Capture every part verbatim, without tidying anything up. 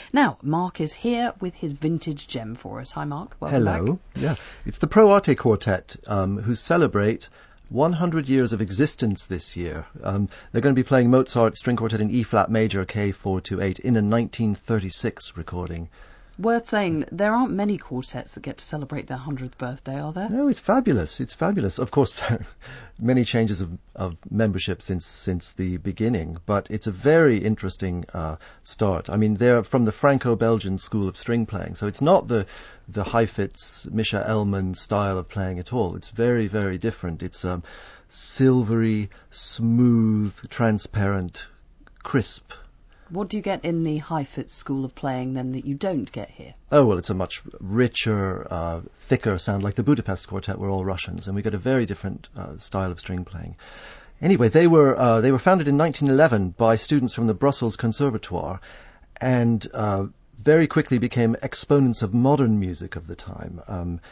Now, Mark is here with his vintage gem for us. Hi, Mark. Welcome Hello. back. Yeah, it's the Pro Arte Quartet, um, who celebrate one hundred years of existence this year. Um, they're going to be playing Mozart String Quartet in E-flat major, K four two eight, in a nineteen thirty-six recording. Worth saying, there aren't many quartets that get to celebrate their hundredth birthday, are there? No, it's fabulous. It's fabulous. Of course, many changes of, of membership since since the beginning, but it's a very interesting uh, start. I mean, they're from the Franco-Belgian school of string playing, so it's not the the Heifetz, Mischa Elman style of playing at all. It's very, very different. It's um, silvery, smooth, transparent, crisp. What do you get in the Heifetz school of playing then that you don't get here? Oh, well, it's a much richer, uh, thicker sound, like the Budapest Quartet were all Russians, and we got a very different uh, style of string playing. Anyway, they were uh, they were founded in nineteen eleven by students from the Brussels Conservatoire, and uh, very quickly became exponents of modern music of the time. Um,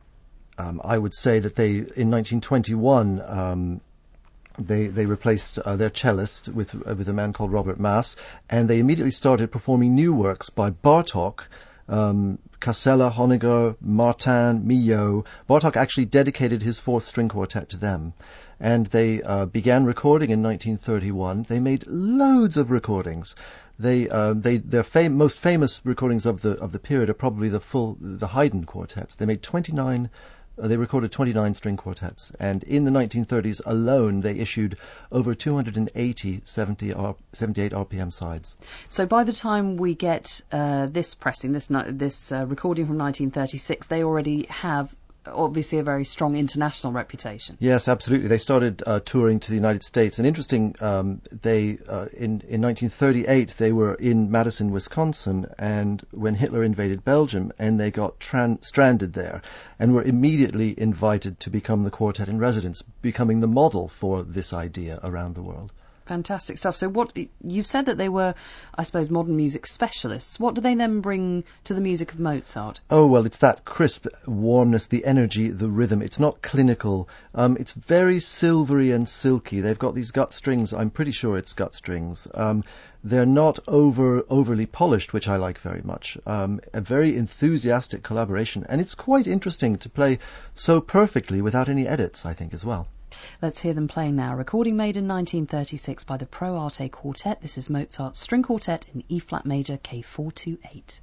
um, I would say that they, in nineteen twenty-one, um, They they replaced uh, their cellist with uh, with a man called Robert Mass, and they immediately started performing new works by Bartók, um, Casella, Honegger, Martin, Milhaud. Bartók actually dedicated his fourth string quartet to them, and they uh, began recording in nineteen thirty-one. They made loads of recordings. They uh, they their fam- most famous recordings of the of the period are probably the full the Haydn quartets. They made twenty-nine. Uh, they recorded twenty-nine string quartets, and in the nineteen thirties alone, they issued over two hundred eighty seventy R- seventy-eight R P M sides. So by the time we get uh, this pressing, this this uh, recording from nineteen thirty-six, they already have obviously a very strong international reputation. Yes, absolutely. They started uh, touring to the United States, and interesting, um, they uh, in in nineteen thirty-eight they were in Madison, Wisconsin, and when Hitler invaded Belgium, and they got tran- stranded there, and were immediately invited to become the quartet in residence, becoming the model for this idea around the world. Fantastic stuff. So what you've said that they were, I suppose, modern music specialists. What do they then bring to the music of Mozart? Oh, well, it's that crisp warmness, the energy, the rhythm. It's not clinical. Um, it's very silvery and silky. They've got these gut strings. I'm pretty sure it's gut strings. Um, they're not over overly polished, which I like very much. Um, a very enthusiastic collaboration. And it's quite interesting to play so perfectly without any edits, I think, as well. Let's hear them playing now. Recording made in nineteen thirty-six by the Pro Arte Quartet. This is Mozart's String Quartet in E-flat major, K four two eight.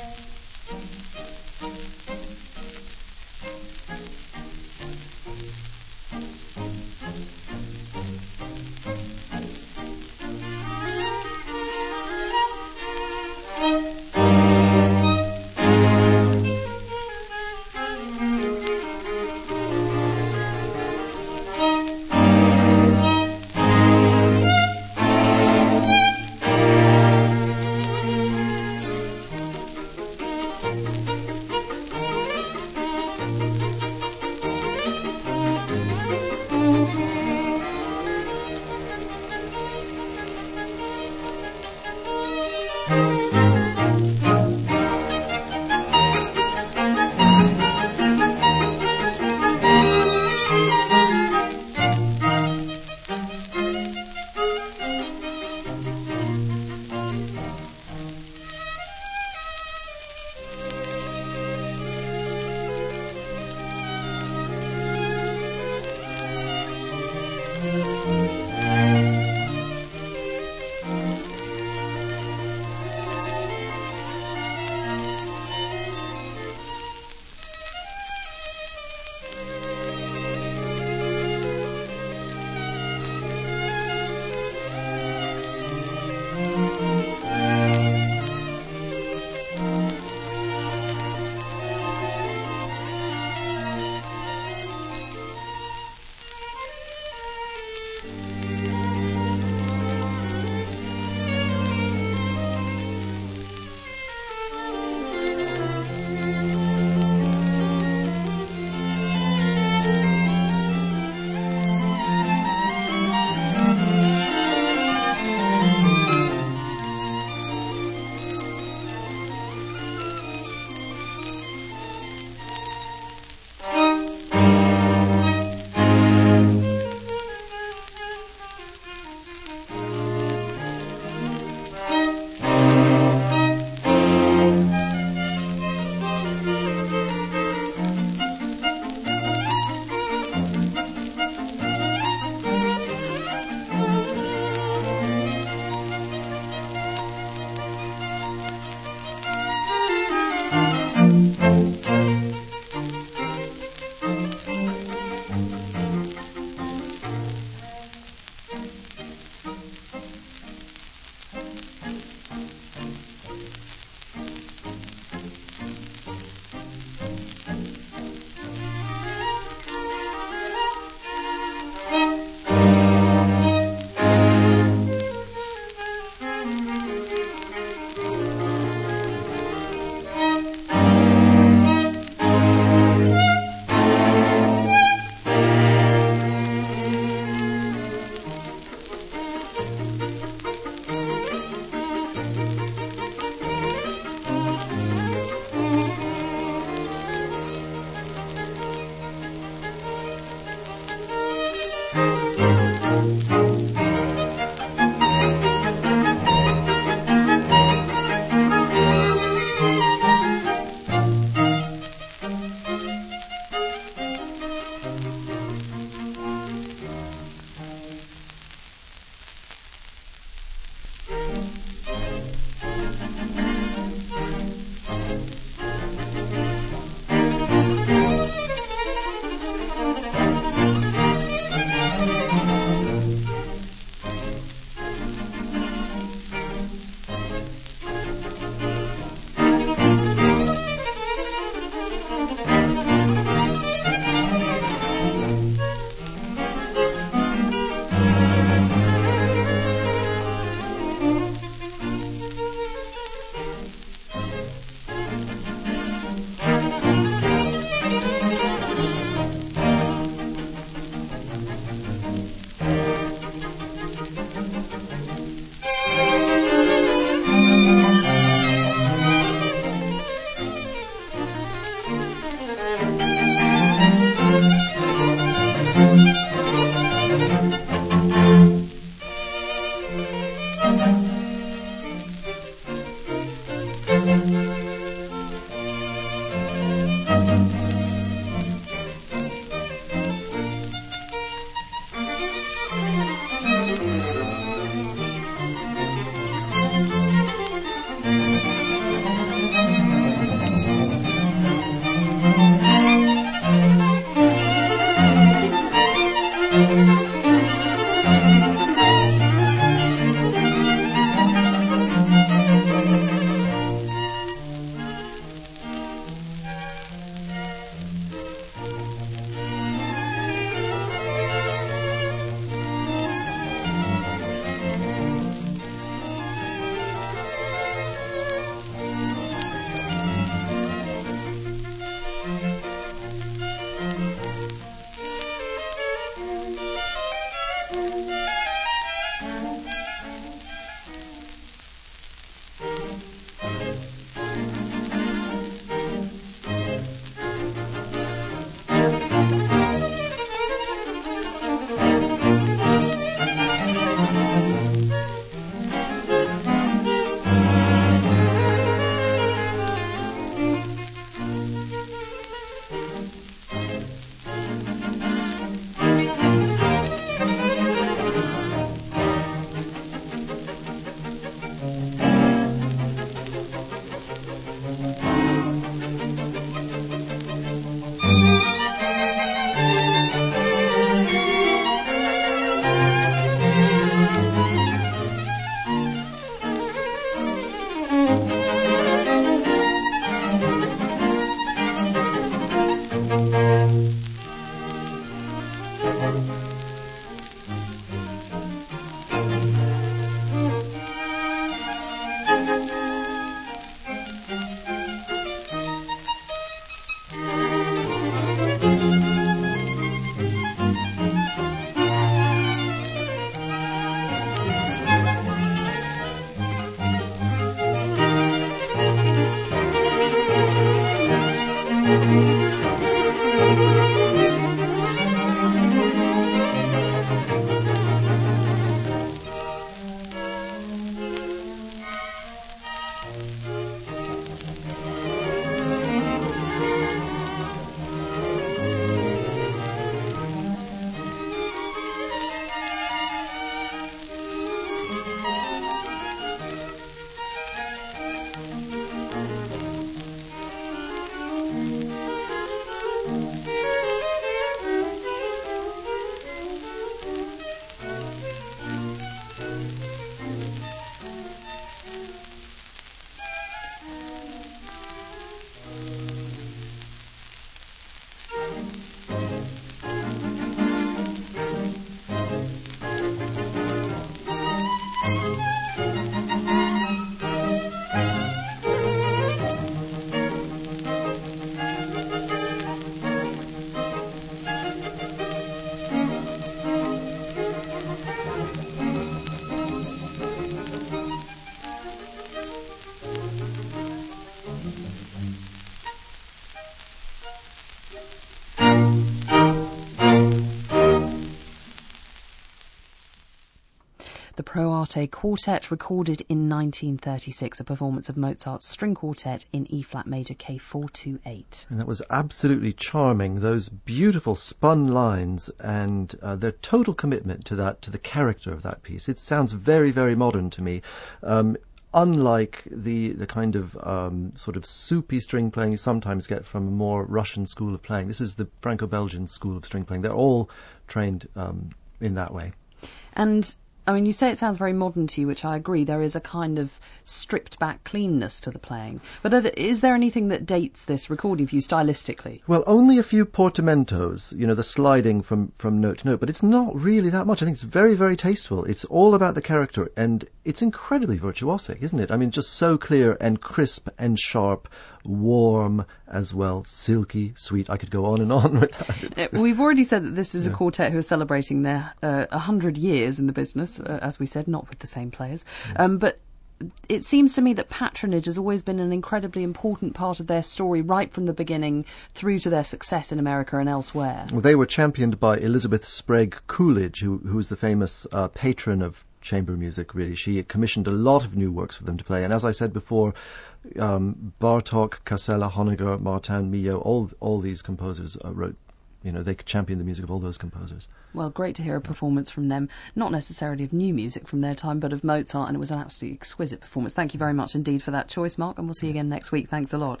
Pro Arte Quartet, recorded in nineteen thirty-six, a performance of Mozart's String Quartet in E-flat major K four two eight. And that was absolutely charming, those beautiful spun lines and uh, their total commitment to that, to the character of that piece. It sounds very, very modern to me. Um, Unlike the, the kind of um, sort of soupy string playing you sometimes get from a more Russian school of playing. This is the Franco-Belgian school of string playing. They're all trained um, in that way. And, I mean, you say it sounds very modern to you, which I agree. There is a kind of stripped-back cleanness to the playing. But are there, is there anything that dates this recording for you stylistically? Well, only a few portamentos, you know, the sliding from, from note to note, but it's not really that much. I think it's very, very tasteful. It's all about the character, and it's incredibly virtuosic, isn't it? I mean, just so clear and crisp and sharp, warm as well, silky, sweet. I could go on and on with that. We've already said that this is yeah. a quartet who are celebrating their uh, one hundred years in the business, uh, as we said, not with the same players. Yeah. Um, but it seems to me that patronage has always been an incredibly important part of their story, right from the beginning through to their success in America and elsewhere. Well, they were championed by Elizabeth Sprague Coolidge, who, who was the famous uh, patron of chamber music, really. She commissioned a lot of new works for them to play. And as I said before, um, Bartók, Casella, Honegger, Martin, Milhaud, all, all these composers uh, wrote, you know, they could champion the music of all those composers. Well, great to hear a performance from them, not necessarily of new music from their time, but of Mozart, and it was an absolutely exquisite performance. Thank you very much indeed for that choice, Mark, and we'll see you again next week. Thanks a lot.